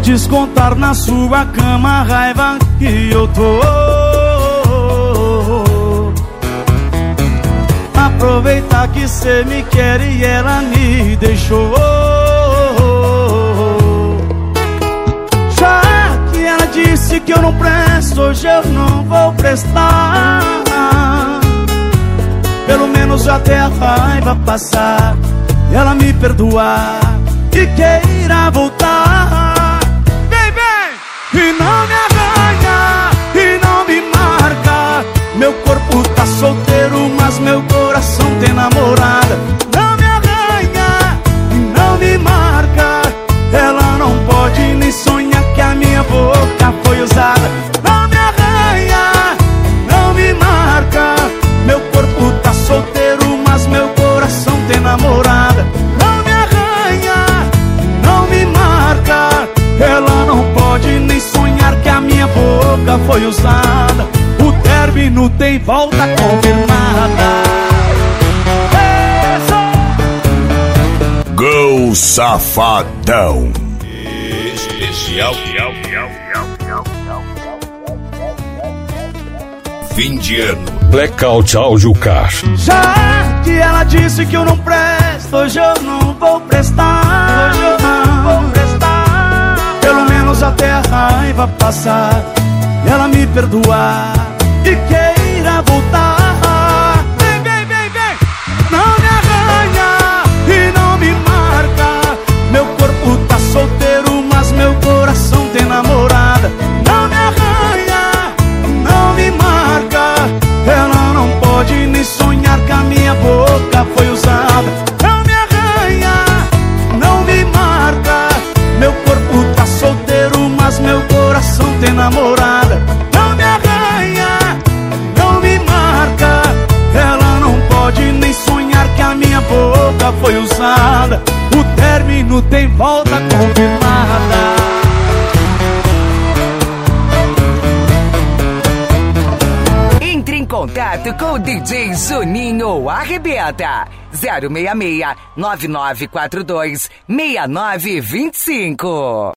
descontar na sua cama a raiva que eu tô. Aproveitar que cê me quer e ela me deixou. Já que ela disse que eu não presto, hoje eu não vou prestar. Pelo menos até a raiva passar, ela me perdoar e queira voltar. Vem, vem! E não me arranha, e não me marca. Meu corpo tá solteiro, mas meu coração tem namorada. Não me arranha, e não me marca. Ela não pode nem sonhar que a minha boca foi usada. Não me arranha, não me marca. Meu corpo tá solteiro, mas meu coração tem namorada. Não me arranha, não me marca. Ela não pode nem sonhar que a minha boca foi usada. O término tem volta confirmada. Go Safadão. Especial fim de ano. Blackout Áudio Car. Já que ela disse que eu não presto, hoje eu não vou prestar. Hoje eu não vou prestar. Pelo menos até a raiva passar, ela me perdoar e queira voltar. Vem, vem, vem, vem! Não me arranha e não me marca. Meu corpo tá solteiro, mas meu coração tem namorada. Não me arranha, não me marca. Ela não pode nem sonhar que a minha boca foi usada. Não me arranha, não me marca. Meu corpo tá solteiro, mas meu coração tem namorada. Não me arranha, não me marca. Ela não pode nem sonhar que a minha boca foi usada. O término tem volta confirmada. Entre em contato com o DJ Juninho Arrebenta. 066-9942-6925.